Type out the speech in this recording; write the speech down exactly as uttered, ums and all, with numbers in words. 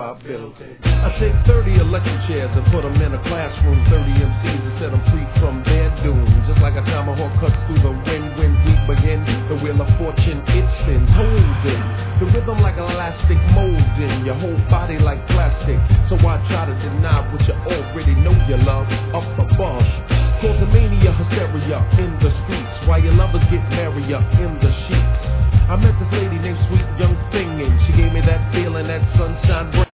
I built it. I take thirty electric chairs and put them in a classroom, thirty M Cs and set them free from their doom. Just like a tomahawk cuts through the wind when we begin, the wheel of fortune it spins, holding the rhythm like elastic, molding your whole body like plastic. So I try to deny what you already know you love up above. Cause a mania hysteria in the streets, while your lovers get merrier in the sheets. I met this lady named Sweet Young Thing, and she gave me that feeling, that sunshine breath.